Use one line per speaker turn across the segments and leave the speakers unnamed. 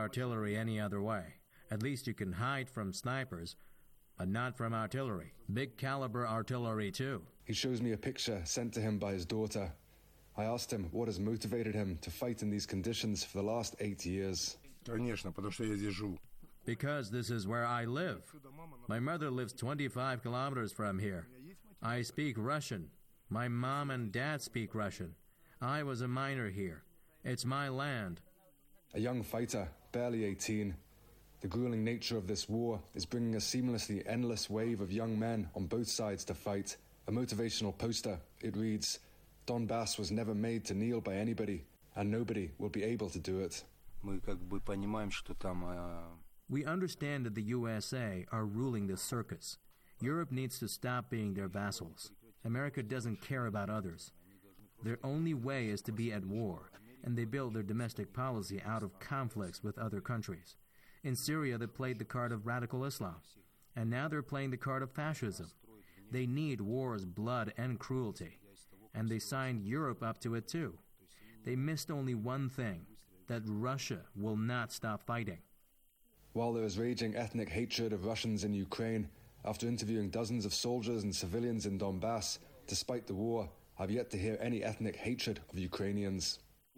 artillery any other way. At least you can hide from snipers, but not from artillery. Big caliber artillery too.
He shows me a picture sent to him by his daughter. I asked him what has motivated him to fight in these conditions for the last 8 years.
Конечно, потому что я здесь живу.
Because this is where I live. My mother lives 25 kilometers from here. I speak Russian. My mom and dad speak Russian. I was a miner here. It's my land.
A young fighter, barely 18. The grueling nature of this war is bringing a seamlessly endless wave of young men on both sides to fight. A motivational poster. It reads, Donbass was never made to kneel by anybody, and nobody will be able to do it.
Мы как бы понимаем, что там...
We understand that the USA are ruling the circus. Europe needs to stop being their vassals. America doesn't care about others. Their only way is to be at war, and they build their domestic policy out of conflicts with other countries. In Syria, they played the card of radical Islam, and now they're playing the card of fascism. They need wars, blood, and cruelty, and they signed Europe up to it too. They missed only one thing, that Russia will not stop fighting.
While there is raging ethnic hatred of Russians in Ukraine, after interviewing dozens of soldiers and civilians in Donbass, despite the war, I've yet to hear any ethnic hatred of Ukrainians.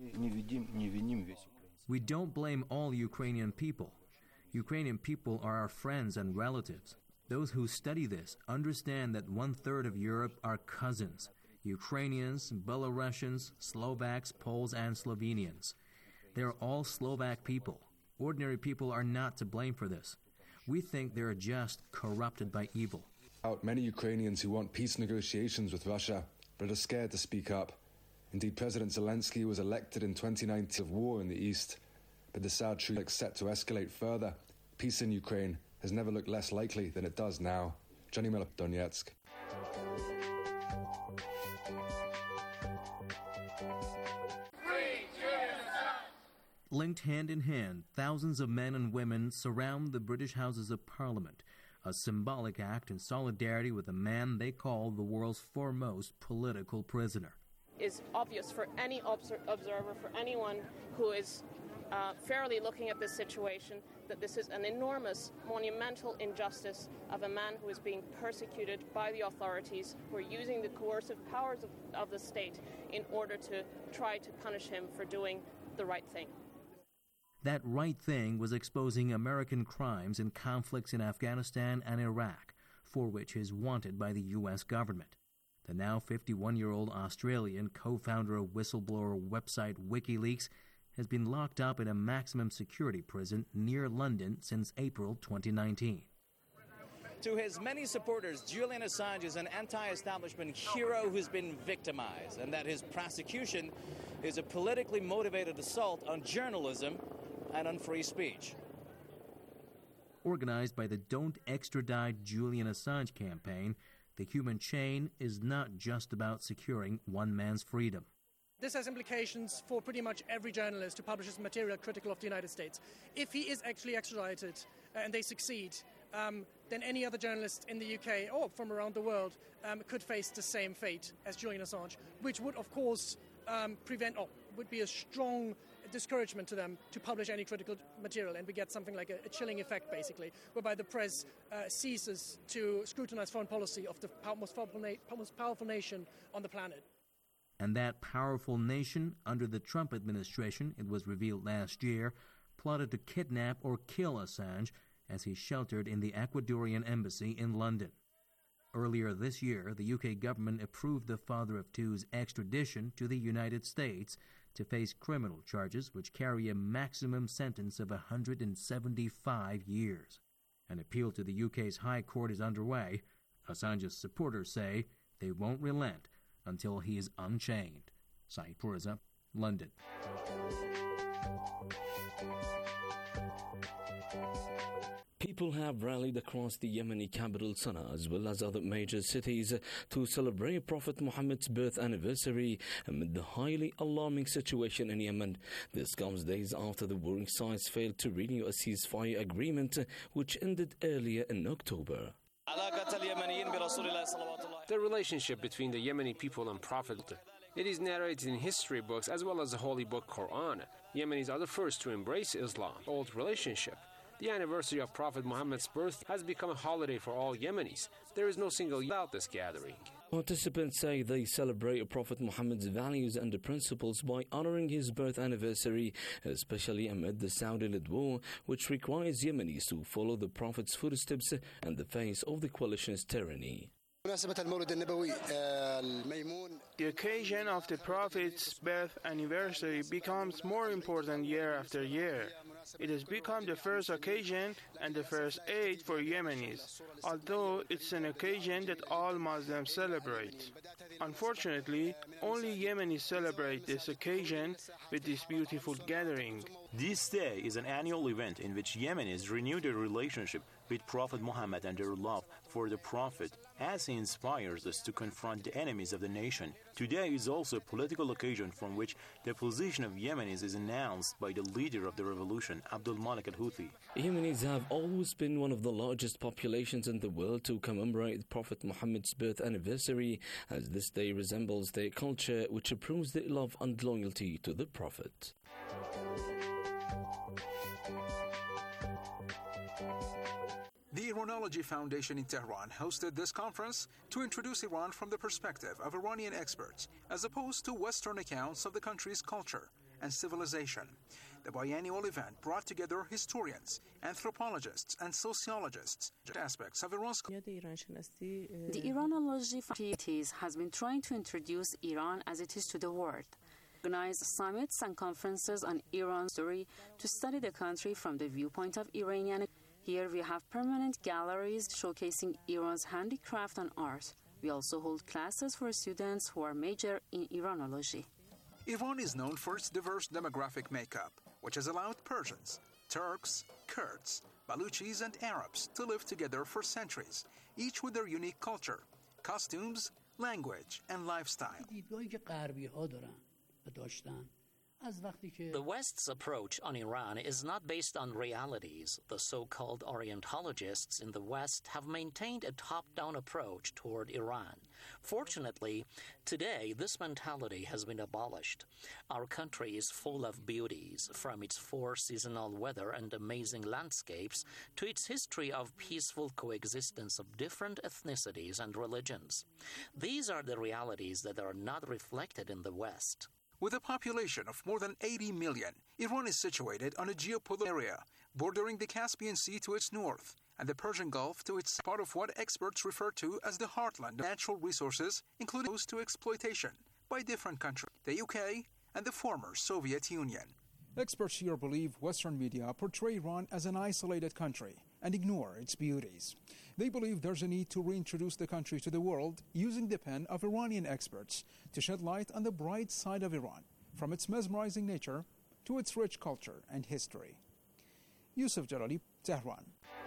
We don't blame all Ukrainian people. Ukrainian people are our friends and relatives. Those who study this understand that 1/3 of Europe are cousins: Ukrainians, Belarusians, Slovaks, Poles, and Slovenians. They're all Slovak people. Ordinary people are not to blame for this. We think they're just corrupted by evil.
Many Ukrainians who want peace negotiations with Russia, but are scared to speak up. Indeed, President Zelensky was elected in 2019 of war in the east, but the sad truth is set to escalate further. Peace in Ukraine has never looked less likely than it does now. Johnny Miller, Donetsk.
Linked hand in hand, thousands of men and women surround the British Houses of Parliament, a symbolic act in solidarity with a man they call the world's foremost political prisoner.
It's obvious for any observer, for anyone who is fairly looking at this situation, that this is an enormous, monumental injustice of a man who is being persecuted by the authorities, who are using the coercive powers of the state in order to try to punish him for doing the right thing.
That right thing was exposing American crimes in conflicts in Afghanistan and Iraq, for which he is wanted by the U.S. government. The now 51-year-old Australian co-founder of whistleblower website WikiLeaks has been locked up in a maximum security prison near London since April 2019.
To his many supporters, Julian Assange is an anti-establishment hero who's been victimized, and that his prosecution is a politically motivated assault on journalism and on free speech.
Organized by the Don't Extradite Julian Assange campaign, the human chain is not just about securing one man's freedom.
This has implications for pretty much every journalist who publishes material critical of the United States. If he is actually extradited and they succeed, then any other journalist in the UK or from around the world could face the same fate as Julian Assange, which would, of course, would be a strong discouragement to them to publish any critical material, and we get something like a chilling effect, basically, whereby the press ceases to scrutinize foreign policy of the most powerful nation on the planet.
And that powerful nation, under the Trump administration, it was revealed last year, plotted to kidnap or kill Assange as he sheltered in the Ecuadorian embassy in London. Earlier this year, the UK government approved the father of two's extradition to the United States to face criminal charges which carry a maximum sentence of 175 years. An appeal to the UK's High Court is underway. Assange's supporters say they won't relent until he is unchained. Saeed Purza, London.
People have rallied across the Yemeni capital Sana'a as well as other major cities to celebrate Prophet Muhammad's birth anniversary amid the highly alarming situation in Yemen. This comes days after the warring sides failed to renew a ceasefire agreement which ended earlier in October.
The relationship between the Yemeni people and Prophet, it is narrated in history books as well as the holy book Quran. Yemenis are the first to embrace Islam. Old relationship. The anniversary of Prophet Muhammad's birth has become a holiday for all Yemenis. There is no single without this gathering.
Participants say they celebrate Prophet Muhammad's values and principles by honoring his birth anniversary, especially amid the Saudi-led war, which requires Yemenis to follow the Prophet's footsteps in the face of the coalition's tyranny.
The occasion of the Prophet's birth anniversary becomes more important year after year. It has become the first occasion and the first Eid for Yemenis, although it's an occasion that all Muslims celebrate. Unfortunately, only Yemenis celebrate this occasion with this beautiful gathering.
This day is an annual event in which Yemenis renew their relationship with Prophet Muhammad and their love for the Prophet as he inspires us to confront the enemies of the nation. Today is also a political occasion from which the position of Yemenis is announced by the leader of the revolution, Abdul Malik al-Houthi.
Yemenis have always been one of the largest populations in the world to commemorate Prophet Muhammad's birth anniversary, as this day resembles their culture, which proves their love and loyalty to the Prophet.
The Iranology Foundation in Tehran hosted this conference to introduce Iran from the perspective of Iranian experts, as opposed to Western accounts of the country's culture and civilization. The biannual event brought together historians, anthropologists, and sociologists, aspects of Iran's culture.
The Iranology Foundation has been trying to introduce Iran as it is to the world. Organize summits and conferences on Iran's story to study the country from the viewpoint of Iranian. Here we have permanent galleries showcasing Iran's handicraft and art. We also hold classes for students who are major in Iranology.
Iran is known for its diverse demographic makeup, which has allowed Persians, Turks, Kurds, Baluchis, and Arabs to live together for centuries, each with their unique culture, costumes, language, and lifestyle.
The West's approach on Iran is not based on realities. The so-called Orientologists in the West have maintained a top-down approach toward Iran. Fortunately, today this mentality has been abolished. Our country is full of beauties, from its four-seasonal weather and amazing landscapes to its history of peaceful coexistence of different ethnicities and religions. These are the realities that are not reflected in the West.
With a population of more than 80 million, Iran is situated on a geopolitical area, bordering the Caspian Sea to its north and the Persian Gulf to its part of what experts refer to as the heartland of natural resources, including those to exploitation by different countries, the UK and the former Soviet Union.
Experts here believe Western media portray Iran as an isolated country and ignore its beauties. They believe there's a need to reintroduce the country to the world using the pen of Iranian experts to shed light on the bright side of Iran, from its mesmerizing nature to its rich culture and history. Yusuf Jalali, Tehran.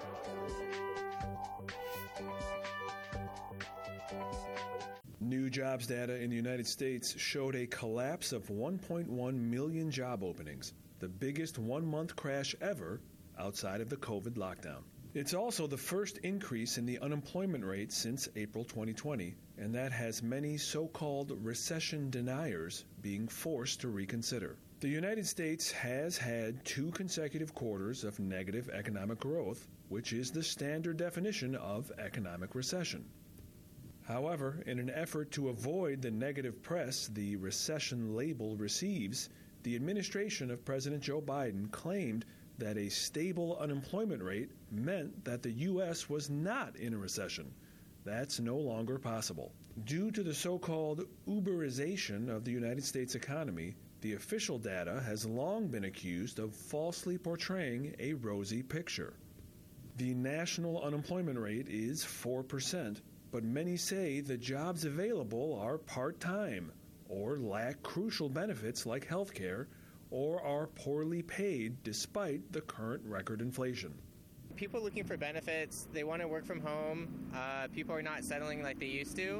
New jobs data in the United States showed a collapse of 1.1 million job openings, the biggest one-month crash ever outside of the COVID lockdown. It's also the first increase in the unemployment rate since April 2020, and that has many so-called recession deniers being forced to reconsider. The United States has had 2 consecutive quarters of negative economic growth, which is the standard definition of economic recession. However, in an effort to avoid the negative press the recession label receives, the administration of President Joe Biden claimed that a stable unemployment rate meant that the U.S. was not in a recession. That's no longer possible. Due to the so-called Uberization of the United States economy, the official data has long been accused of falsely portraying a rosy picture. The national unemployment rate is 4%, but many say the jobs available are part-time or lack crucial benefits like health care, or are poorly paid despite the current record inflation.
People looking for benefits, they want to work from home. People are not settling like they used to.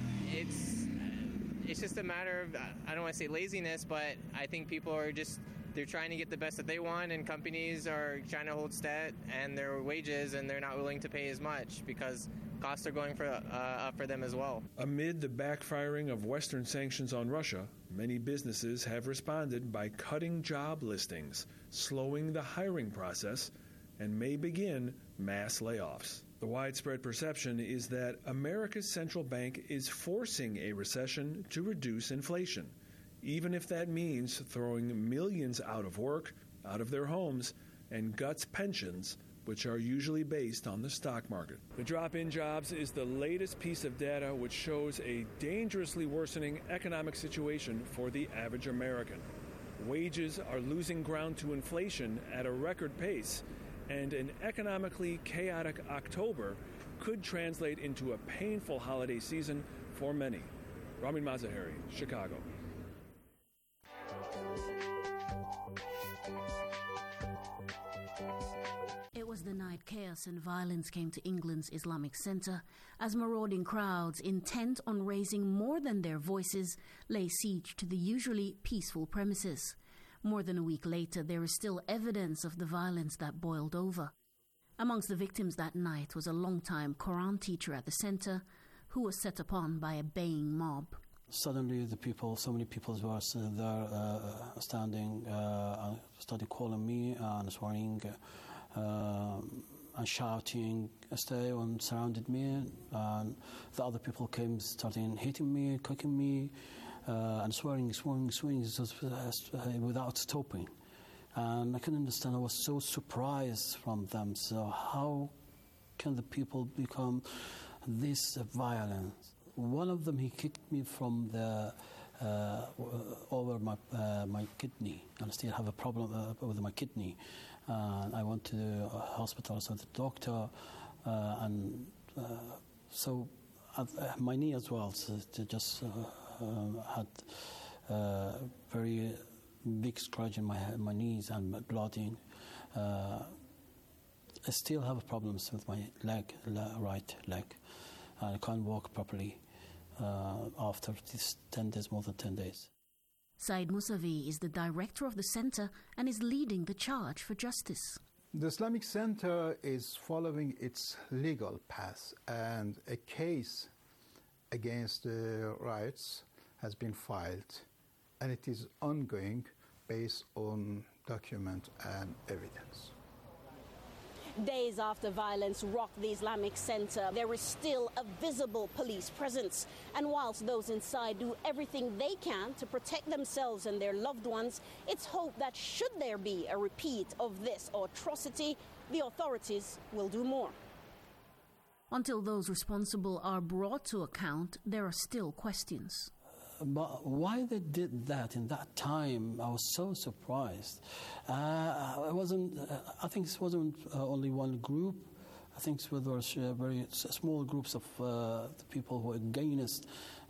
It's just a matter of, I don't want to say laziness, but I think people are just they're trying to get the best that they want, and companies are trying to hold steady and their wages, and they're not willing to pay as much because costs are going up for them as well.
Amid the backfiring of Western sanctions on Russia, many businesses have responded by cutting job listings, slowing the hiring process, and may begin mass layoffs. The widespread perception is that America's central bank is forcing a recession to reduce inflation, even if that means throwing millions out of work, out of their homes, and guts pensions, which are usually based on the stock market. The drop in jobs is the latest piece of data which shows a dangerously worsening economic situation for the average American. Wages are losing ground to inflation at a record pace, and an economically chaotic October could translate into a painful holiday season for many. Ramin Mazaheri, Chicago.
It was the night chaos and violence came to England's Islamic Centre as marauding crowds intent on raising more than their voices lay siege to the usually peaceful premises. More than a week later, there is still evidence of the violence that boiled over. Amongst the victims that night was a long-time Quran teacher at the centre who was set upon by a baying mob.
Suddenly so many people were there standing and started calling me and swearing and shouting, stay, and surrounded me. And the other people came, starting hitting me, kicking me, and swearing without stopping. And I couldn't understand. I was so surprised from them. So how can the people become this violent? One of them, he kicked me from the over my kidney, and I still have a problem with my kidney. I went to the hospital, saw the doctor, and so my knee as well. So just had very big scratch in my knees and blooding. I still have problems with my right leg. I can't walk properly after these 10 days, more than 10 days.
Said Musavi is the director of the centre and is leading the charge for justice.
The Islamic Center is following its legal path, and a case against the riots has been filed, and it is ongoing based on document and evidence.
Days after violence rocked the Islamic Center, there is still a visible police presence. And whilst those inside do everything they can to protect themselves and their loved ones, it's hoped that should there be a repeat of this atrocity, the authorities will do more.
Until those responsible are brought to account, there are still questions.
But why they did that in that time, I was so surprised. I think it wasn't only one group. I think it was very small groups of the people who were against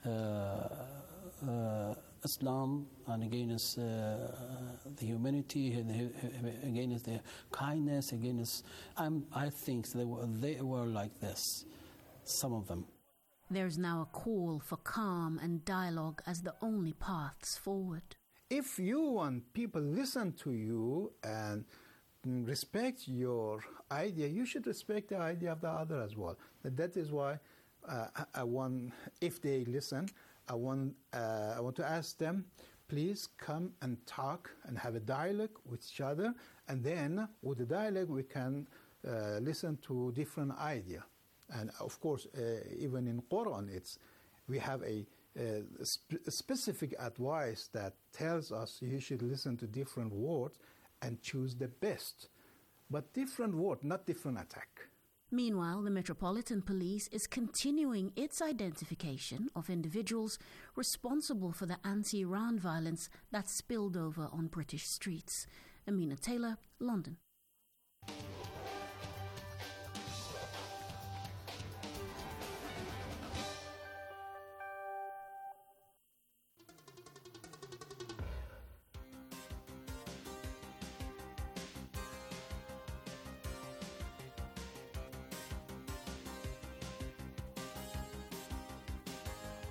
Islam and against the humanity, against the kindness, against. I think they were like this, some of them.
There's now a call for calm and dialogue as the only paths forward.
If you want people listen to you and respect your idea, you should respect the idea of the other as well. That is why I want, if they listen, I want to ask them, please come and talk and have a dialogue with each other, and then with the dialogue we can listen to different ideas. And of course, even in Quran, we have a specific advice that tells us you should listen to different words and choose the best. But different word, not different attack.
Meanwhile, the Metropolitan Police is continuing its identification of individuals responsible for the anti-Iran violence that spilled over on British streets. Amina Taylor, London.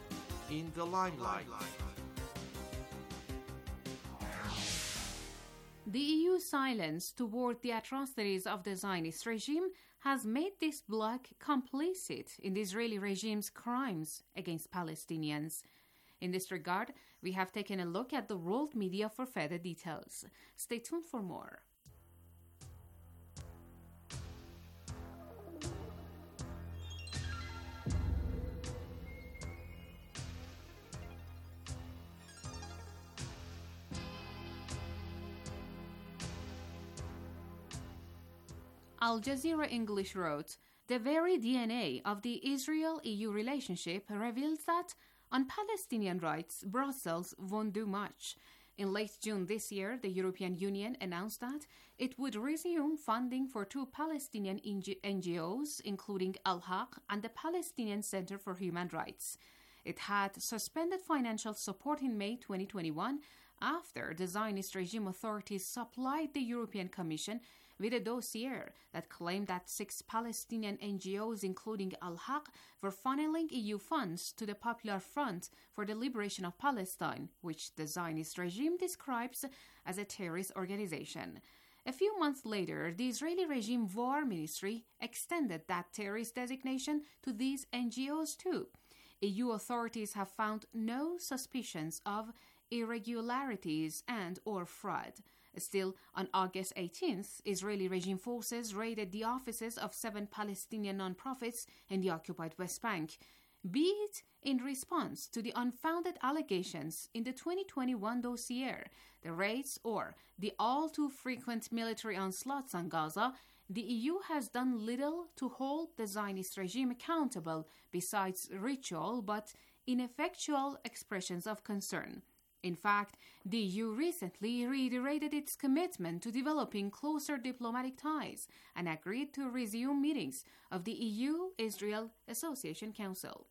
In the limelight.
silence toward the atrocities of the Zionist regime has made this bloc complicit in the Israeli regime's crimes against Palestinians. In this regard, we have taken a look at the world media for further details. Stay tuned for more. Al Jazeera English wrote, "The very DNA of the Israel-EU relationship reveals that on Palestinian rights, Brussels won't do much." In late June this year, the European Union announced that it would resume funding for two Palestinian NGOs, including Al-Haq and the Palestinian Center for Human Rights. It had suspended financial support in May 2021 after the Zionist regime authorities supplied the European Commission with a dossier that claimed that 6 Palestinian NGOs, including Al-Haq, were funneling EU funds to the Popular Front for the Liberation of Palestine, which the Zionist regime describes as a terrorist organization. A few months later, the Israeli regime War Ministry extended that terrorist designation to these NGOs too. EU authorities have found no suspicions of irregularities and/or fraud. Still, on August 18th, Israeli regime forces raided the offices of 7 Palestinian non-profits in the occupied West Bank, be it in response to the unfounded allegations in the 2021 dossier, the raids, or the all-too-frequent military onslaughts on Gaza. The EU has done little to hold the Zionist regime accountable besides ritual but ineffectual expressions of concern. In fact, the EU recently reiterated its commitment to developing closer diplomatic ties and agreed to resume meetings of the EU-Israel Association Council.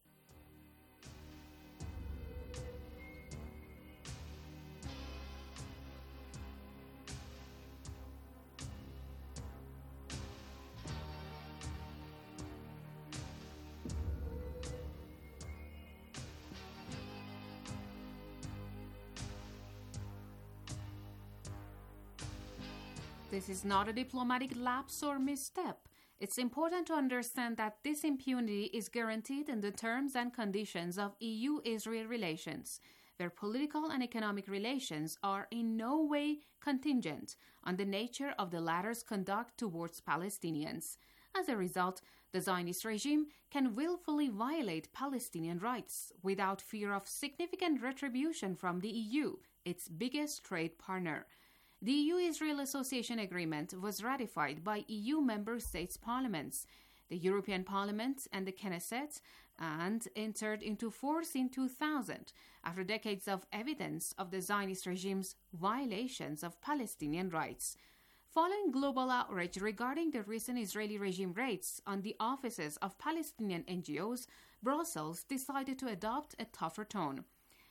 This is not a diplomatic lapse or misstep. It's important to understand that this impunity is guaranteed in the terms and conditions of EU-Israel relations, where political and economic relations are in no way contingent on the nature of the latter's conduct towards Palestinians. As a result, the Zionist regime can willfully violate Palestinian rights without fear of significant retribution from the EU, its biggest trade partner. The EU-Israel Association Agreement was ratified by EU member states' parliaments, the European Parliament and the Knesset, and entered into force in 2000 after decades of evidence of the Zionist regime's violations of Palestinian rights. Following global outrage regarding the recent Israeli regime raids on the offices of Palestinian NGOs, Brussels decided to adopt a tougher tone.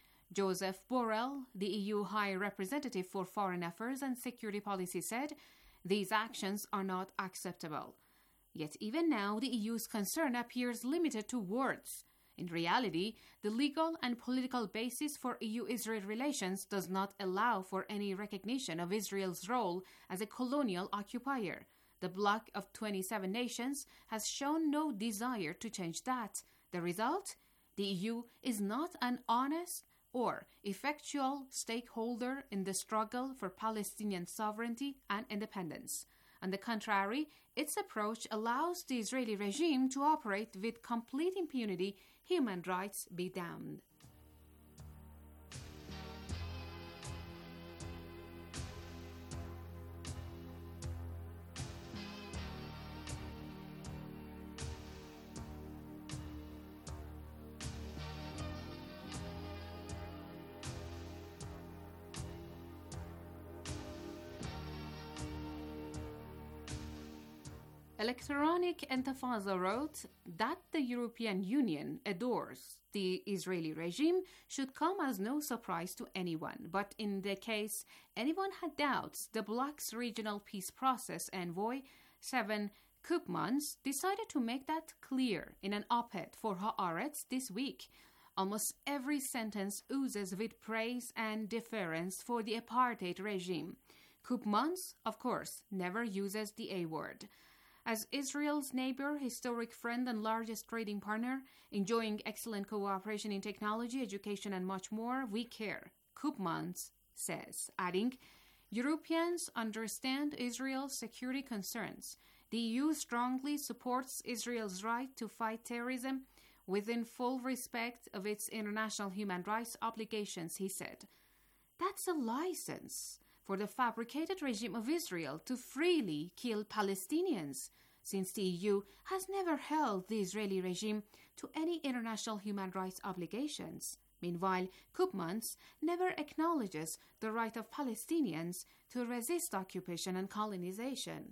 Joseph Borrell, the EU High Representative for Foreign Affairs and Security Policy, said, "These actions are not acceptable." Yet even now, the EU's concern appears limited to words. In reality, the legal and political basis for EU-Israel relations does not allow for any recognition of Israel's role as a colonial occupier. The bloc of 27 nations has shown no desire to change that. The result? The EU is not an honest or effectual stakeholder in the struggle for Palestinian sovereignty and independence. On the contrary, its approach allows the Israeli regime to operate with complete impunity, human rights be damned. Electronic Intifada wrote that the European Union adores the Israeli regime should come as no surprise to anyone, but in the case anyone had doubts, the bloc's regional peace process envoy, Seven Koopmans, decided to make that clear in an op-ed for Haaretz this week. Almost every sentence oozes with praise and deference for the apartheid regime. Koopmans, of course, never uses the A word. As Israel's neighbor, historic friend, and largest trading partner, enjoying excellent cooperation in technology, education, and much more, we care, Koopmans says, adding, Europeans understand Israel's security concerns. The EU strongly supports Israel's right to fight terrorism within full respect of its international human rights obligations, he said. That's a license for the fabricated regime of Israel to freely kill Palestinians, since the EU has never held the Israeli regime to any international human rights obligations. Meanwhile, Koopmans never acknowledges the right of Palestinians to resist occupation and colonization.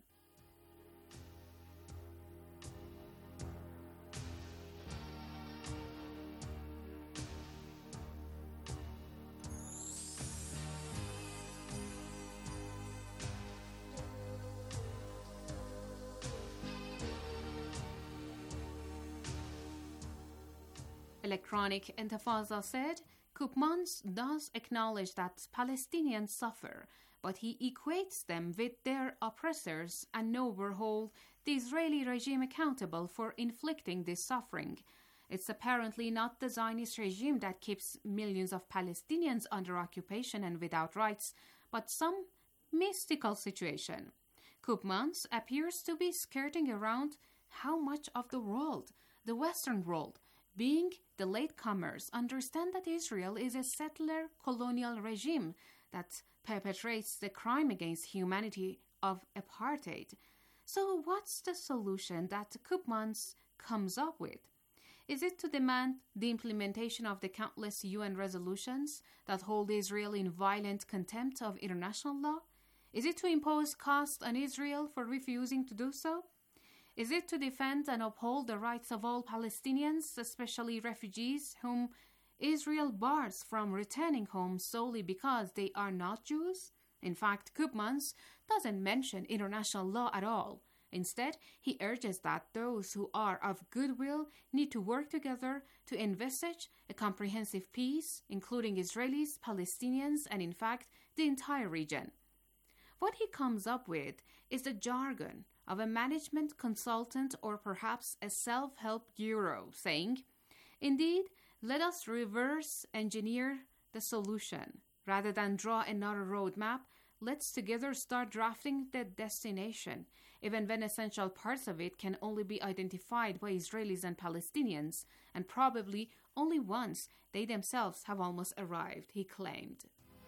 Electronic Intifada said, Koopmans does acknowledge that Palestinians suffer, but he equates them with their oppressors and nowhere hold the Israeli regime accountable for inflicting this suffering. It's apparently not the Zionist regime that keeps millions of Palestinians under occupation and without rights, but some mystical situation. Koopmans appears to be skirting around how much of the world, the Western world, being the latecomers, understand that Israel is a settler colonial regime that perpetrates the crime against humanity of apartheid. So what's the solution that Koopmans comes up with? Is it to demand the implementation of the countless UN resolutions that hold Israel in violent contempt of international law? Is it to impose costs on Israel for refusing to do so? Is it to defend and uphold the rights of all Palestinians, especially refugees, whom Israel bars from returning home solely because they are not Jews? In fact, Koopmans doesn't mention international law at all. Instead, he urges that those who are of goodwill need to work together to envisage a comprehensive peace, including Israelis, Palestinians, and in fact, the entire region. What he comes up with is the jargon of a management consultant or perhaps a self-help guru, saying, indeed, let us reverse engineer the solution. Rather than draw another roadmap, let's together start drafting the destination, even when essential parts of it can only be identified by Israelis and Palestinians, and probably only once they themselves have almost arrived, he claimed.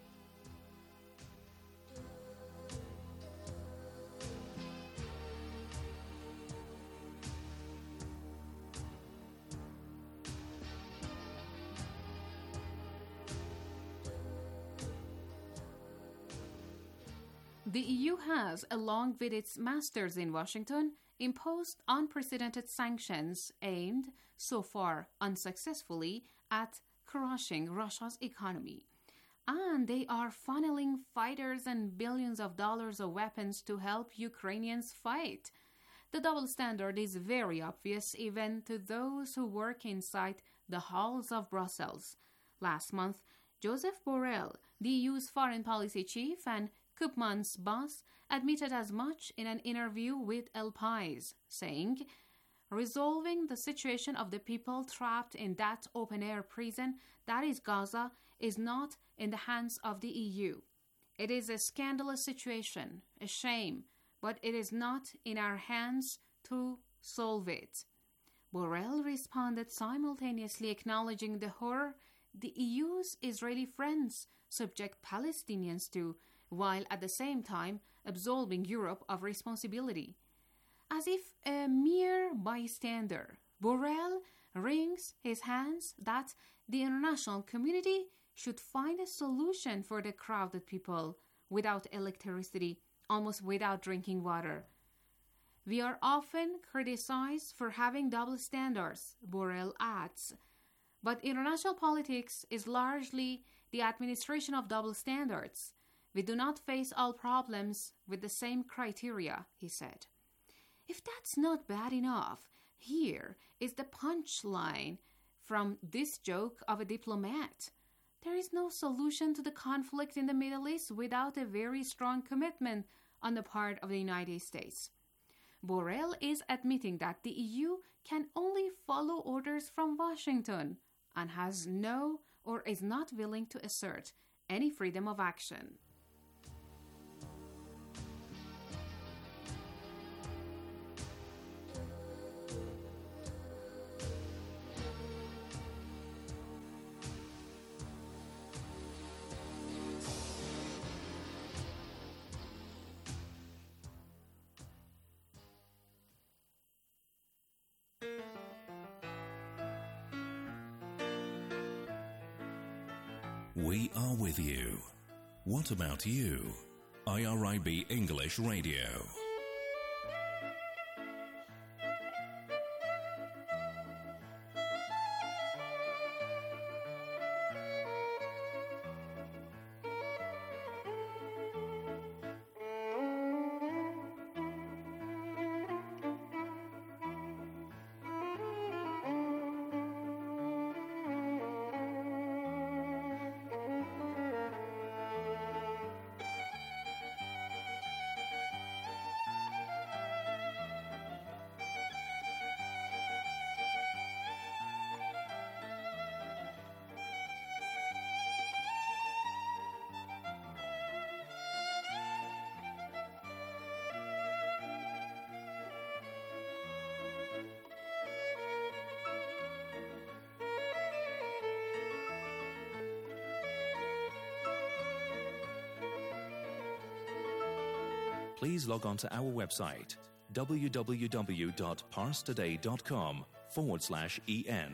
The EU has, along with its masters in Washington, imposed unprecedented sanctions aimed, so far unsuccessfully, at crushing Russia's economy. And they are funneling fighters and billions of dollars of weapons to help Ukrainians fight. The double standard is very obvious even to those who work inside the halls of Brussels. Last month, Joseph Borrell, the EU's foreign policy chief and Koopmans' boss, admitted as much in an interview with El Pais, saying, resolving the situation of the people trapped in that open-air prison, that is Gaza, is not in the hands of the EU. It is a scandalous situation, a shame, but it is not in our hands to solve it. Borrell responded, simultaneously acknowledging the horror the EU's Israeli friends subject Palestinians to, while at the same time absolving Europe of responsibility. As if a mere bystander, Borrell wrings his hands that the international community should find a solution for the crowded people without electricity, almost without drinking water. We are often criticized for having double standards, Borrell adds. But international politics is largely the administration of double standards. We do not face all problems with the same criteria, he said. If that's not bad enough, here is the punchline from this joke of a diplomat. there is no solution to the conflict in the Middle East without a very strong commitment on the part of the United States. Borrell is admitting that the EU can only follow orders from Washington and has no or is not willing to assert any freedom of action.
We are with you. What about you? IRIB English Radio.
Please log on to our website, www.parstoday.com/en.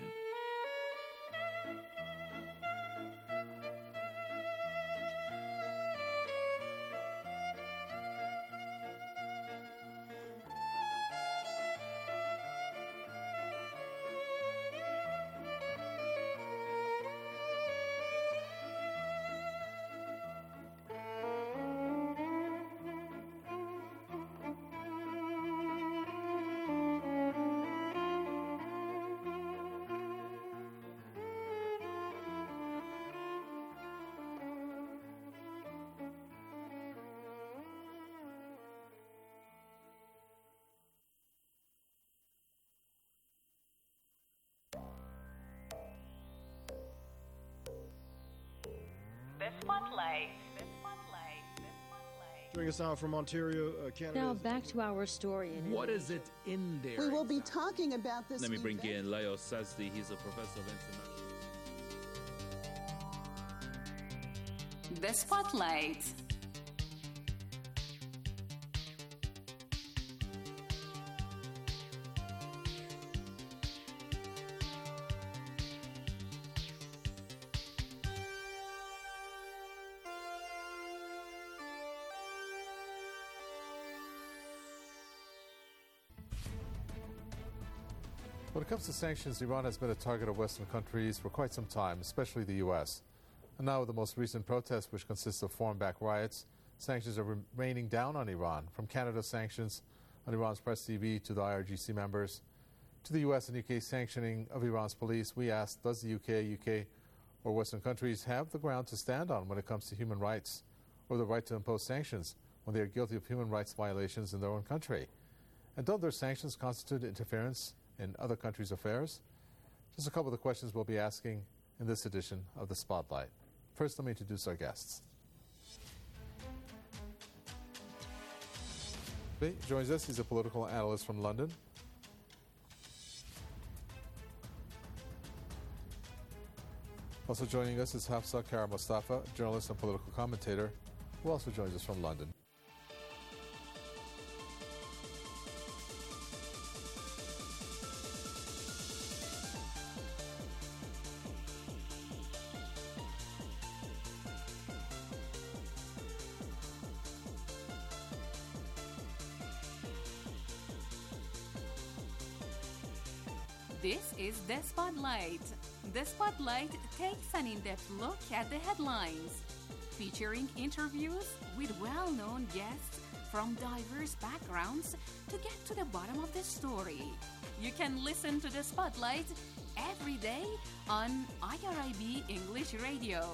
Joining us now from Ontario, Canada.
Now back to our story.
What is it in there?
We will be talking about this.
Let me bring in Leo Sazdi. He's a professor of international.
The Spotlight.
When it comes to sanctions, Iran has been a target of Western countries for quite some time, especially the U.S. And now with the most recent protests, which consists of foreign-backed riots, sanctions are raining down on Iran, from Canada's sanctions on Iran's press TV to the IRGC members, to the U.S. and UK sanctioning of Iran's police. We asked, does the UK, or Western countries have the ground to stand on when it comes to human rights, or the right to impose sanctions when they are guilty of human rights violations in their own country? And don't their sanctions constitute interference in other countries' affairs? Just a couple of the questions we'll be asking in this edition of The Spotlight. First, let me introduce our guests. Joins us, he's a political analyst from London. Also joining us is Hafsa Kara Mustafa, journalist and political commentator, who also joins us from London.
This is The Spotlight. The Spotlight takes an in-depth look at the headlines, featuring interviews with well-known guests from diverse backgrounds to get to the bottom of the story. You can listen to the Spotlight every day on IRIB English Radio.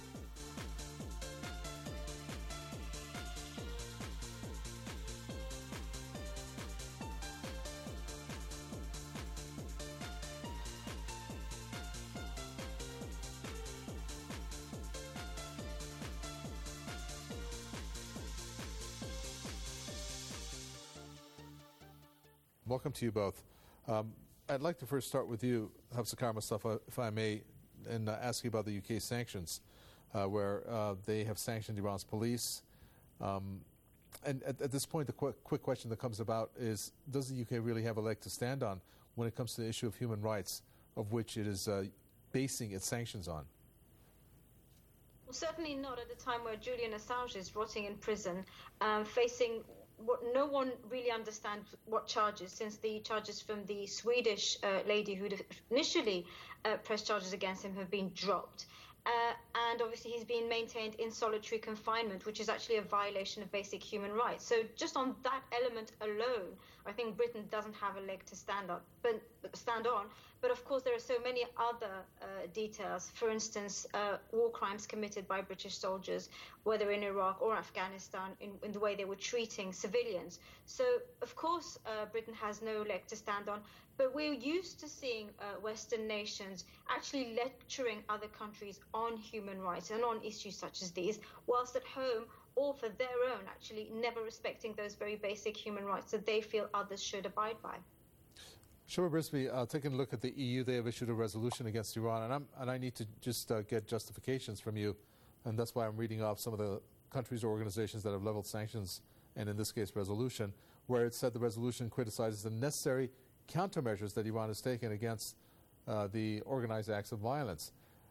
Welcome to you both. I'd like to first start with you, Hafsakar Mustafa, if I may, and ask you about the UK sanctions, where they have sanctioned Iran's police. And at this point, the quick question that comes about is, does the UK really have a leg to stand on when it comes to the issue of human rights, of which it is basing its sanctions on?
Well, certainly not at the time where Julian Assange is rotting in prison, facing what no one really understands what charges, since the charges from the Swedish lady who initially pressed charges against him have been dropped. And obviously he's being maintained in solitary confinement, which is actually a violation of basic human rights. So just on that element alone, I think Britain doesn't have a leg to stand on. But of course, there are so many other details. For instance, war crimes committed by British soldiers, whether in Iraq or Afghanistan, in the way they were treating civilians. So, of course, Britain has no leg to stand on. But we're used to seeing Western nations actually lecturing other countries on human rights and on issues such as these, whilst at home, or for their own, actually never respecting those very basic human rights that they feel others should abide by.
Shoma Brisby, taking a look at the EU, they have issued a resolution against Iran, and I need to just get justifications from you, and that's why I'm reading off some of the countries or organizations that have leveled sanctions, and in this case resolution, where it said the resolution criticizes the necessary countermeasures that Iran has taken against the organized acts of violence.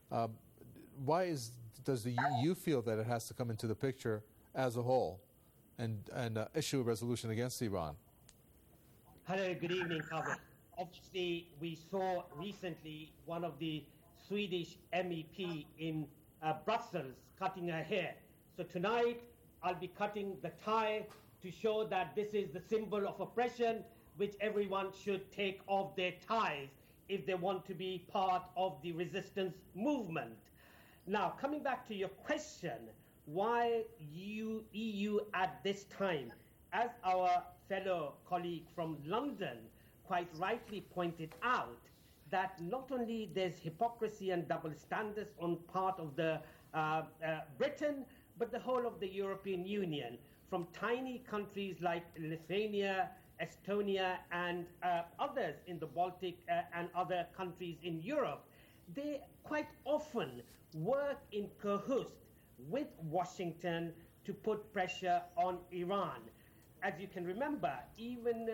Why does the EU feel that it has to come into the picture as a whole and issue a resolution against Iran?
Hello, good evening, Kaveh. Obviously, we saw recently one of the Swedish MEP in Brussels cutting her hair. So tonight, I'll be cutting the tie to show that this is the symbol of oppression, which everyone should take off their ties if they want to be part of the resistance movement. Now, coming back to your question, why EU at this time? As our fellow colleague from London quite rightly pointed out, that not only there's hypocrisy and double standards on part of the Britain, but the whole of the European Union, from tiny countries like Lithuania, Estonia, and others in the Baltic and other countries in Europe, they quite often work in cahoots with Washington to put pressure on Iran. As you can remember, even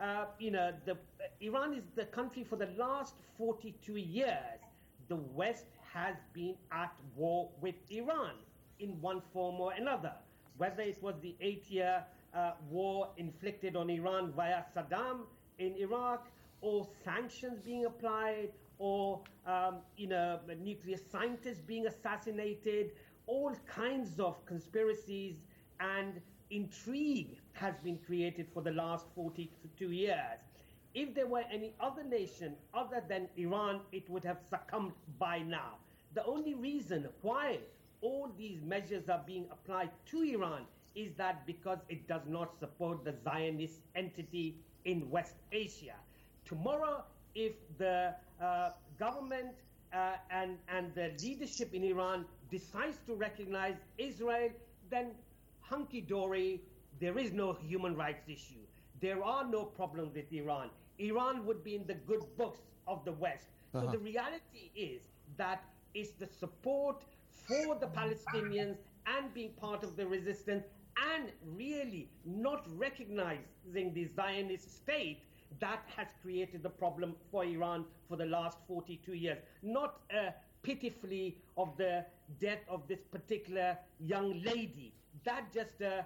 Iran is the country for the last 42 years. The West has been at war with Iran in one form or another, whether it was the 8-year war inflicted on Iran via Saddam in Iraq, or sanctions being applied, or nuclear scientists being assassinated. All kinds of conspiracies and intrigue has been created for the last 42 years. If there were any other nation other than Iran, it would have succumbed by now. The only reason why all these measures are being applied to Iran is that because it does not support the Zionist entity in West Asia. Tomorrow, if the government and the leadership in Iran decides to recognize Israel, then hunky-dory, there is no human rights issue. There are no problems with Iran. Iran would be in the good books of the West. So the reality is that it's the support for the Palestinians and being part of the resistance and really not recognizing the Zionist state that has created the problem for Iran for the last 42 years. Not pitifully of the death of this particular young lady. That just a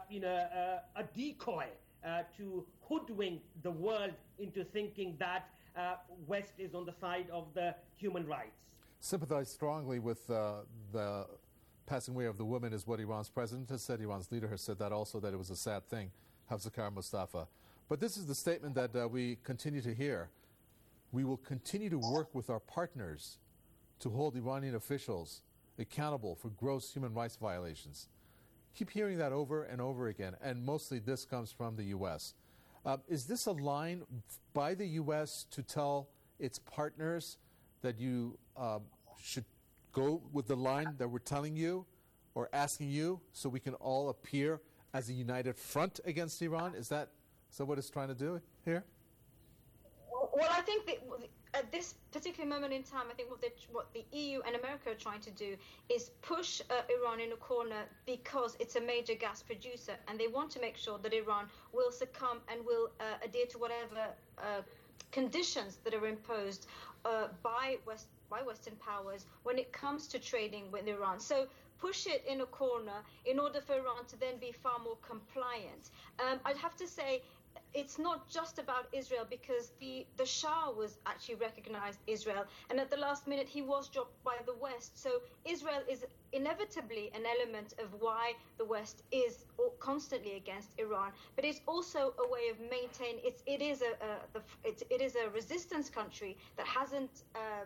decoy to hoodwink the world into thinking that West is on the side of the human rights.
Sympathize strongly with the passing away of the woman is what Iran's president has said. Iran's leader has said that also, that it was a sad thing, Hafizakar Mustafa. But this is the statement that we continue to hear. We will continue to work with our partners to hold Iranian officials accountable for gross human rights violations. Keep hearing that over and over again, and mostly this comes from the U.S. Is this a line by the U.S. to tell its partners that you should go with the line that we're telling you or asking you, so we can all appear as a united front against Iran? Is that what it's trying to do here?
Well, I think that at this particular moment in time, I think what the EU and America are trying to do is push Iran in a corner because it's a major gas producer, and they want to make sure that Iran will succumb and will adhere to whatever conditions that are imposed by Western powers when it comes to trading with Iran. So push it in a corner in order for Iran to then be far more compliant. I'd have to say it's not just about Israel, because the Shah was actually recognized Israel, and at the last minute he was dropped by the West. So Israel is inevitably an element of why the West is constantly against Iran, but it's also a way of maintaining it is a resistance country that hasn't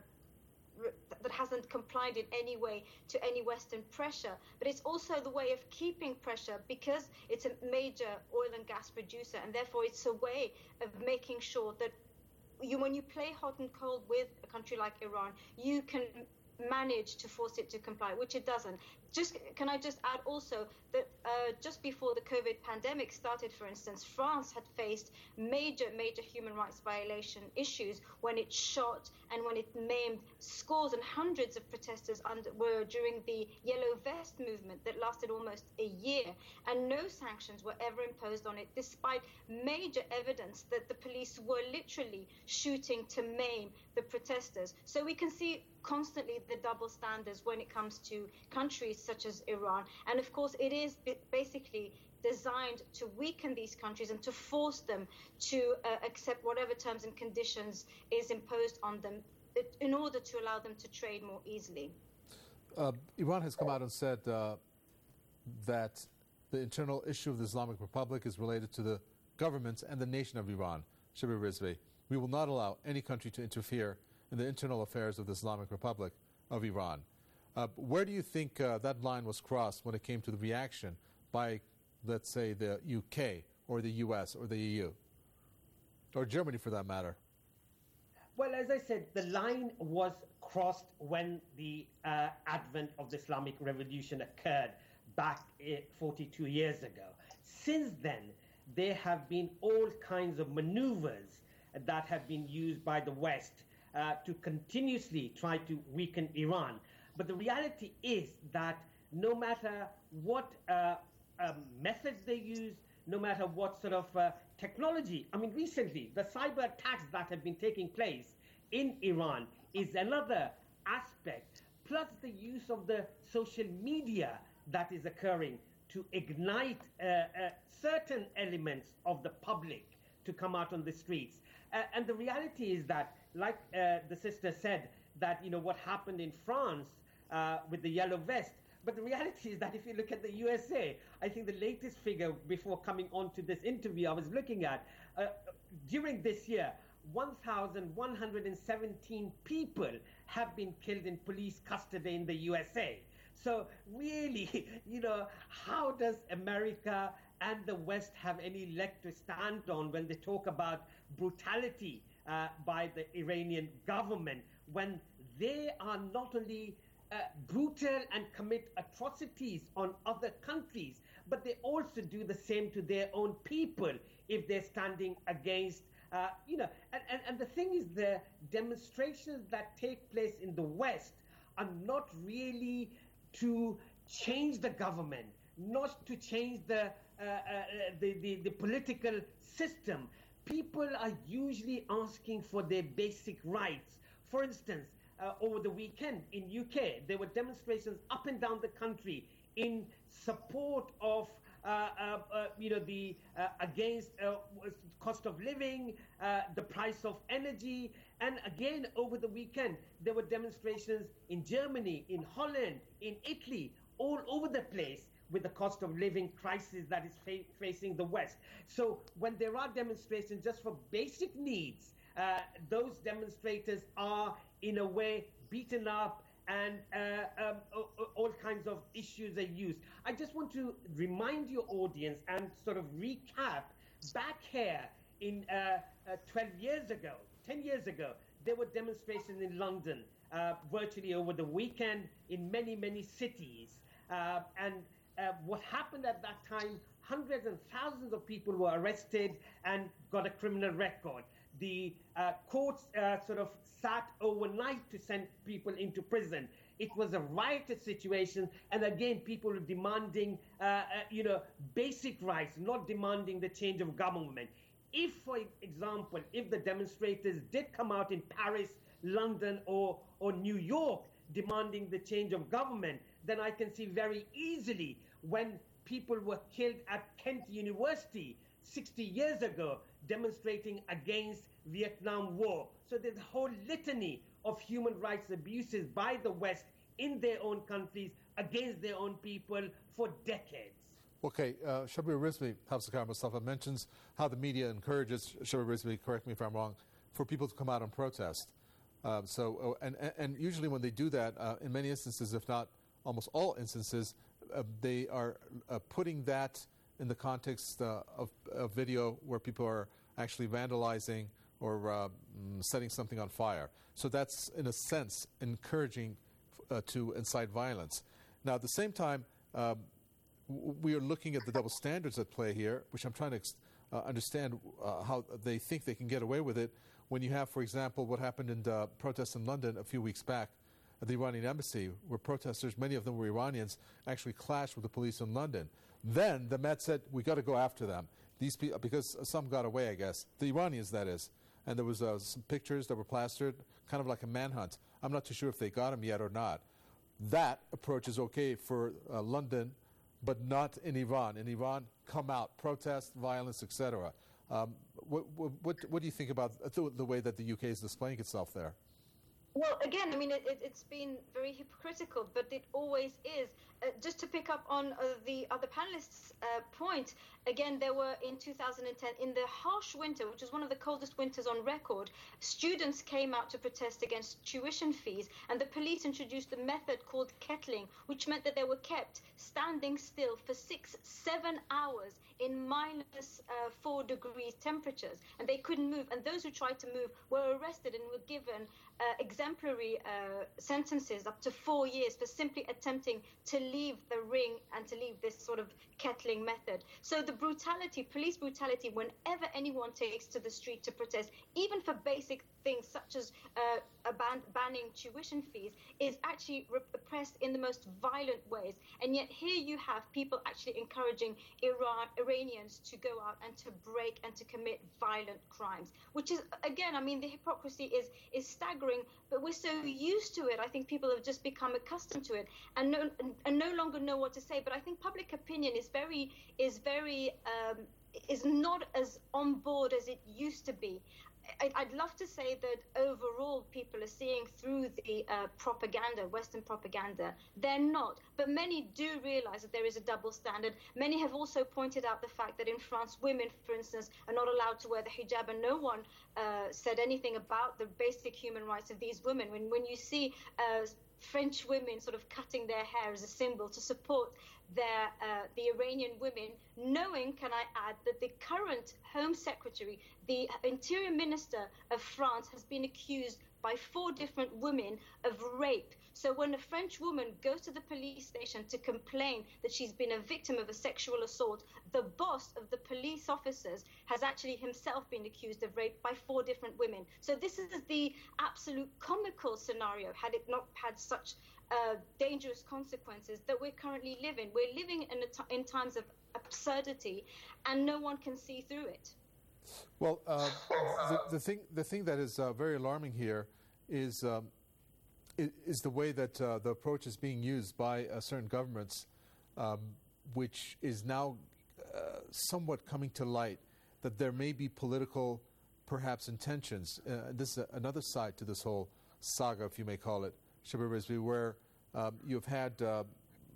complied in any way to any Western pressure, but it's also the way of keeping pressure because it's a major oil and gas producer, and therefore it's a way of making sure that when you play hot and cold with a country like Iran, you can manage to force it to comply, which it doesn't. Can I just add also that just before the COVID pandemic started, for instance, France had faced major human rights violation issues when it shot and when it maimed scores and hundreds of protesters during the Yellow Vest movement that lasted almost a year, and no sanctions were ever imposed on it, despite major evidence that the police were literally shooting to maim the protesters. So we can see constantly the double standards when it comes to countries such as Iran. And of course, it is basically designed to weaken these countries and to force them to accept whatever terms and conditions is imposed on them in order to allow them to trade more easily.
Iran has come out and said that the internal issue of the Islamic Republic is related to the government and the nation of Iran. Shabir Rizvi, we will not allow any country to interfere in the internal affairs of the Islamic Republic of Iran. Where do you think that line was crossed when it came to the reaction by, let's say, the UK or the US or the EU? Or Germany, for that matter?
Well, as I said, the line was crossed when the advent of the Islamic Revolution occurred back 42 years ago. Since then, there have been all kinds of maneuvers that have been used by the West to continuously try to weaken Iran. But the reality is that no matter what methods they use, no matter what sort of technology, I mean, recently, the cyber attacks that have been taking place in Iran is another aspect, plus the use of the social media that is occurring to ignite certain elements of the public to come out on the streets. And the reality is that, like the sister said, that what happened in France with the Yellow Vest. But the reality is that if you look at the USA, I think the latest figure before coming on to this interview I was looking at, during this year, 1,117 people have been killed in police custody in the USA. So really, how does America and the West have any leg to stand on when they talk about brutality by the Iranian government, when they are not only brutal and commit atrocities on other countries, but they also do the same to their own people if they're standing against, and the thing is, the demonstrations that take place in the West are not really to change the government, not to change the political system. People are usually asking for their basic rights. For instance, over the weekend in UK, there were demonstrations up and down the country in support of against cost of living, the price of energy, and again over the weekend there were demonstrations in Germany, in Holland, in Italy, all over the place with the cost of living crisis that is facing the West. So when there are demonstrations just for basic needs, those demonstrators are in a way beaten up, and all kinds of issues are used. I just want to remind your audience and sort of recap back here in 10 years ago, there were demonstrations in London virtually over the weekend in many, many cities. And what happened at that time, hundreds and thousands of people were arrested and got a criminal record. The courts sort of sat overnight to send people into prison. It was a riotous situation, and again, people were demanding, basic rights, not demanding the change of government. If, for example, if the demonstrators did come out in Paris, London, or New York demanding the change of government, then I can see very easily when people were killed at Kent University 60 years ago demonstrating against Vietnam War. So there's a whole litany of human rights abuses by the West in their own countries against their own people for decades.
Okay, Shabir Rizvi, Hafsakar Mustafa, mentions how the media encourages, Shabir Rizvi, correct me if I'm wrong, for people to come out and protest. And usually when they do that, in many instances, if not almost all instances, they are putting that in the context of a video where people are actually vandalizing or setting something on fire. So that's, in a sense, encouraging to incite violence. Now, at the same time, we are looking at the double standards at play here, which I'm trying to understand how they think they can get away with it when you have, for example, what happened in the protests in London a few weeks back at the Iranian embassy, where protesters, many of them were Iranians, actually clashed with the police in London. Then the Met said, we got to go after them. These people, because some got away, I guess. The Iranians, that is. And there was some pictures that were plastered, kind of like a manhunt. I'm not too sure if they got them yet or not. That approach is okay for London, but not in Iran. In Iran, come out, protest, violence, etc. What do you think about the way that the UK is displaying itself there?
Well, again, I mean, it's been very hypocritical, but it always is. Just to pick up on the other panelists' point, again, there were in 2010, in the harsh winter, which was one of the coldest winters on record, students came out to protest against tuition fees, and the police introduced a method called kettling, which meant that they were kept standing still for 6-7 hours in minus 4 degrees temperatures, and they couldn't move. And those who tried to move were arrested and were given exemplary sentences up to 4 years for simply attempting to leave the ring and to leave this sort of kettling method. So the brutality, police brutality, whenever anyone takes to the street to protest, even for basic things such as banning tuition fees, is actually repressed in the most violent ways. And yet here you have people actually encouraging Iranians to go out and to break and to commit violent crimes, which is, again, I mean, the hypocrisy is staggering, but we're so used to it. I think people have just become accustomed to it and no longer know what to say. But I think public opinion is not as on board as it used to be. I'd love to say that overall people are seeing through the propaganda, Western propaganda. They're not. But many do realize that there is a double standard. Many have also pointed out the fact that in France, women, for instance, are not allowed to wear the hijab, and no one said anything about the basic human rights of these women. When you see French women sort of cutting their hair as a symbol to support the Iranian women, knowing, can I add, that the current Home Secretary, the Interior Minister of France, has been accused by 4 different women of rape. So when a French woman goes to the police station to complain that she's been a victim of a sexual assault, the boss of the police officers has actually himself been accused of rape by 4 different women. So this is the absolute comical scenario, had it not had such dangerous consequences that we're currently living. We're living in times of absurdity, and no one can see through it.
Well, the thing that is very alarming here is the way that the approach is being used by certain governments, which is now somewhat coming to light that there may be political, perhaps, intentions. This is another side to this whole saga, if you may call it, Shabir Rizvi, where you've had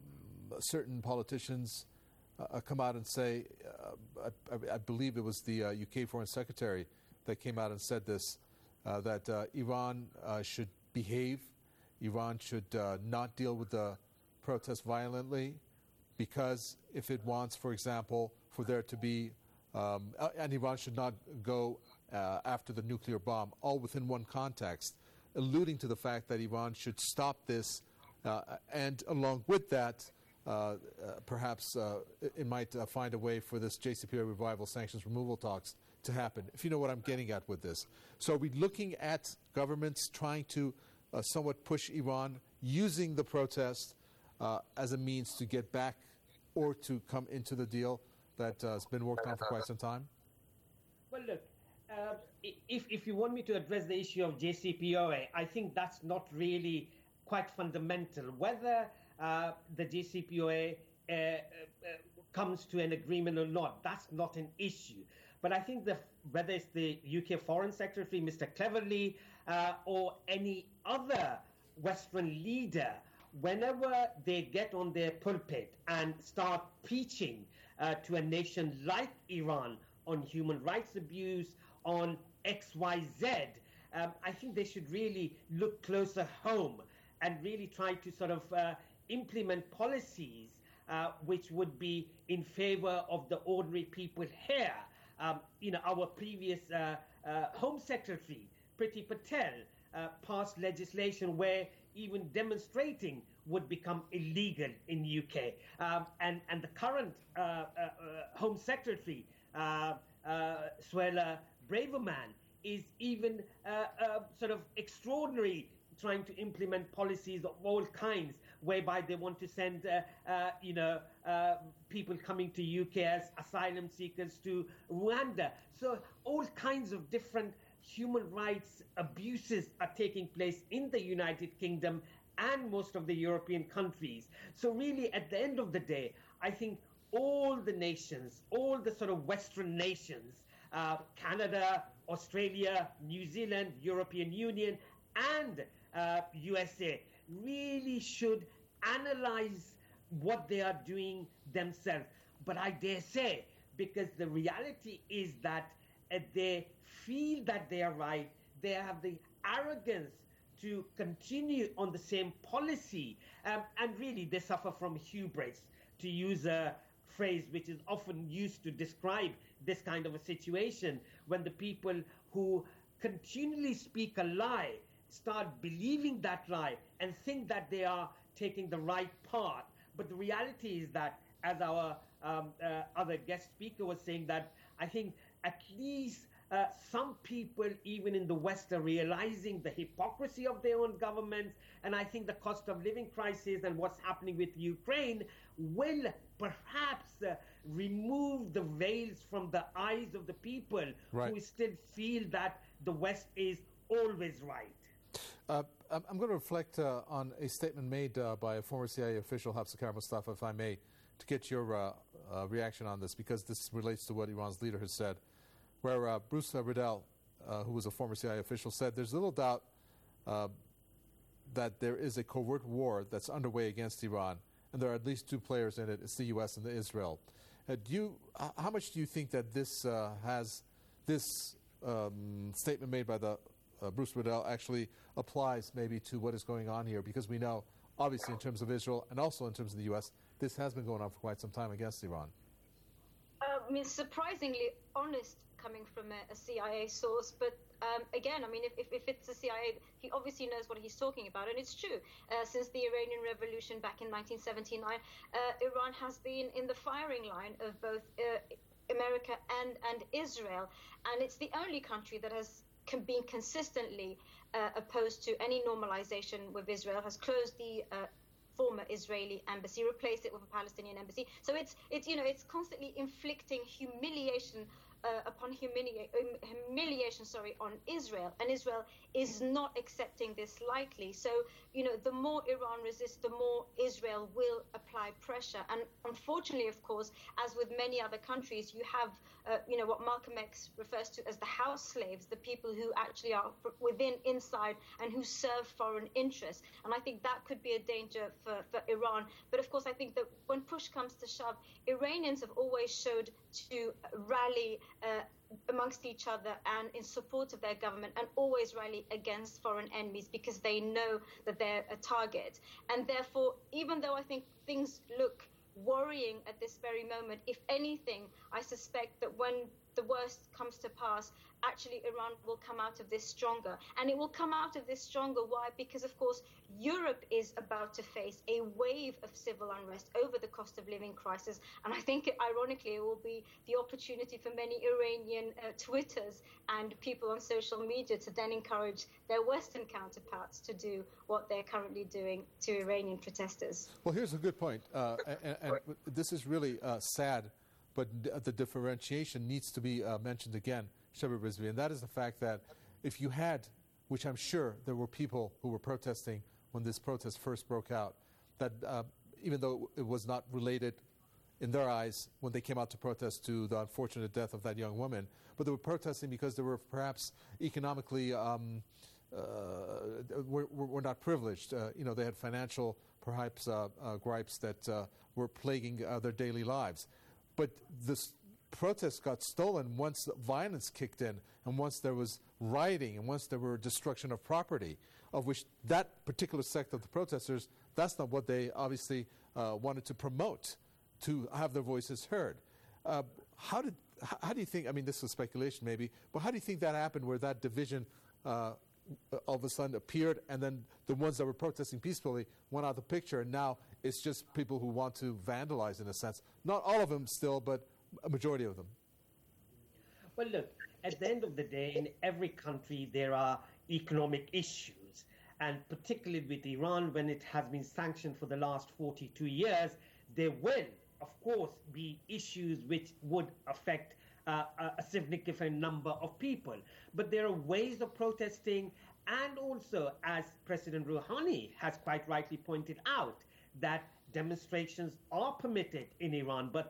certain politicians come out and say, I believe it was the UK Foreign Secretary that came out and said this, that Iran should behave, Iran should not deal with the protests violently, because if it wants, for example, for there to be, and Iran should not go after the nuclear bomb, all within one context, alluding to the fact that Iran should stop this, and along with that, perhaps it might find a way for this JCPOA revival sanctions removal talks to happen, if you know what I'm getting at with this. So are we looking at governments trying to somewhat push Iran, using the protest as a means to get back or to come into the deal that has been worked on for quite some time?
Well, look, if you want me to address the issue of JCPOA, I think that's not really quite fundamental. Whether the JCPOA comes to an agreement or not, that's not an issue. But I think whether it's the UK Foreign Secretary, Mr. Cleverly, or any other Western leader, whenever they get on their pulpit and start preaching to a nation like Iran on human rights abuse, on XYZ, I think they should really look closer home and really try to sort of implement policies which would be in favor of the ordinary people here. Our previous Home Secretary, Priti Patel, passed legislation where even demonstrating would become illegal in the UK. And the current Home Secretary, Suella Braverman, is even sort of extraordinary, trying to implement policies of all kinds, whereby they want to send, people coming to UK as asylum seekers to Rwanda. So all kinds of different human rights abuses are taking place in the United Kingdom and most of the European countries. So really, at the end of the day, I think all the nations, all the sort of Western nations, Canada, Australia, New Zealand, European Union, and USA, really should analyze what they are doing themselves. But I dare say, because the reality is that they feel that they are right, they have the arrogance to continue on the same policy, and really they suffer from hubris, to use a phrase which is often used to describe this kind of a situation, when the people who continually speak a lie start believing that lie and think that they are taking the right path. But the reality is that, as our other guest speaker was saying, that I think at least some people, even in the West, are realizing the hypocrisy of their own governments. And I think the cost of living crisis and what's happening with Ukraine will perhaps remove the veils from the eyes of the people who still feel that the West is always right.
I'm going to reflect on a statement made by a former CIA official, Hafsakar Mustafa, if I may, to get your reaction on this, because this relates to what Iran's leader has said, where Bruce Riddell, who was a former CIA official, said there's little doubt that there is a covert war that's underway against Iran, and there are at least two players in it. It's the U.S. and Israel. How much do you think that this statement made by the Bruce Riddell actually applies maybe to what is going on here? Because we know, obviously, in terms of Israel and also in terms of the U.S., this has been going on for quite some time against Iran.
I mean, surprisingly honest coming from a CIA source, but again, I mean, if it's the CIA, he obviously knows what he's talking about, and it's true. Since the Iranian Revolution back in 1979, Iran has been in the firing line of both America and Israel, and it's the only country that has been consistently opposed to any normalization with Israel, has closed the former Israeli embassy, replaced it with a Palestinian embassy. So it's constantly inflicting humiliation upon humiliation on Israel, and Israel is not accepting this lightly. So, the more Iran resists, the more Israel will apply pressure. And unfortunately, of course, as with many other countries, you have, what Malcolm X refers to as the house slaves, the people who actually are inside and who serve foreign interests. And I think that could be a danger for Iran. But of course, I think that when push comes to shove, Iranians have always showed to rally amongst each other and in support of their government, and always rally against foreign enemies because they know that they're a target. And therefore, even though I think things look worrying at this very moment, if anything, I suspect that when the worst comes to pass, actually Iran will come out of this stronger. And it will come out of this stronger. Why? Because, of course, Europe is about to face a wave of civil unrest over the cost of living crisis. And I think, ironically, it will be the opportunity for many Iranian Twitters and people on social media to then encourage their Western counterparts to do what they're currently doing to Iranian protesters.
Well, here's a good point. And this is really sad, but the differentiation needs to be mentioned again, Shabir Rizvi, and that is the fact that if you had, which I'm sure there were people who were protesting when this protest first broke out, that even though it was not related in their eyes when they came out to protest to the unfortunate death of that young woman, but they were protesting because they were perhaps economically were not privileged. They had financial perhaps gripes that were plaguing their daily lives. But this protest got stolen once violence kicked in, and once there was rioting, and once there were destruction of property, of which that particular sect of the protesters, that's not what they obviously wanted to promote, to have their voices heard. How do you think, I mean, this is speculation maybe, but how do you think that happened, where that division all of a sudden appeared, and then the ones that were protesting peacefully went out of the picture, and now it's just people who want to vandalize, in a sense? Not all of them still, but a majority of them.
Well, look, at the end of the day, in every country there are economic issues, and particularly with Iran, when it has been sanctioned for the last 42 years, there will, of course, be issues which would affect a significant number of people. But there are ways of protesting, and also, as President Rouhani has quite rightly pointed out, that demonstrations are permitted in Iran, but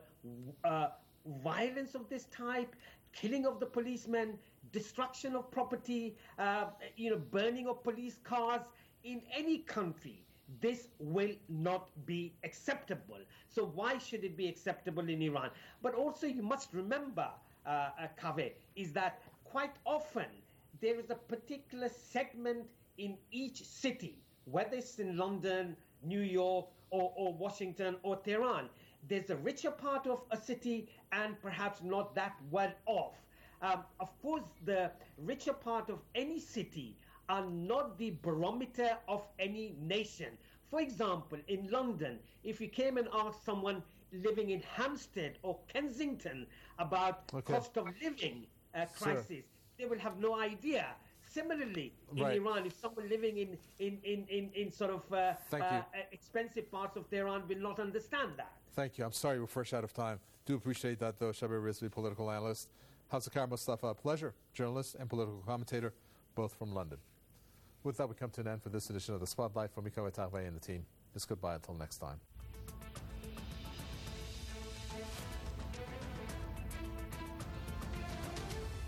violence of this type, killing of the policemen, destruction of property, burning of police cars in any country, this will not be acceptable. So why should it be acceptable in Iran? But also you must remember, Kaveh, is that quite often there is a particular segment in each city, whether it's in London, New York, or Washington or Tehran. There's a richer part of a city and perhaps not that well off. Of course, the richer part of any city are not the barometer of any nation. For example, in London, if you came and asked someone living in Hampstead or Kensington about cost of living crisis, they will have no idea. Similarly, in Iran, if someone living in sort of expensive parts of Tehran will not understand that.
Thank you. I'm sorry we're fresh out of time. Do appreciate that, though, Shabir Rizvi, political analyst. Hazakar Mustafa, pleasure, journalist and political commentator, both from London. With that, we come to an end for this edition of The Spotlight. From Mikawa Tagway and the team, it's goodbye until next time.